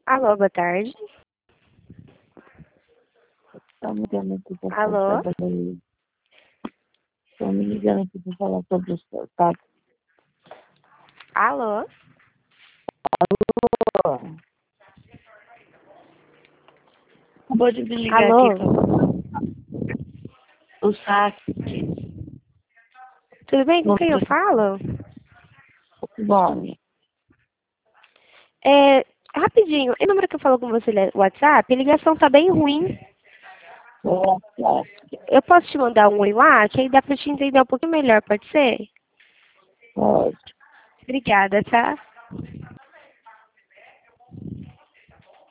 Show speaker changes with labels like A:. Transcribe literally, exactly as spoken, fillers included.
A: Alô, boa tarde.
B: Estão me ligando aqui para
A: Alô?
B: falar sobre... Estão me ligando aqui para falar sobre o seu táxi.
A: Alô?
B: Acabou de me ligar aqui
A: Alô?
B: para o saque.
A: Tudo bem? Com quem eu
B: Muito
A: falo?
B: bom.
A: É, rapidinho, o número que eu falo com você no WhatsApp, a ligação tá bem ruim. Eu posso te mandar um oi lá, que aí dá pra te entender um pouquinho melhor, pode ser?
B: Pode.
A: Obrigada, tá?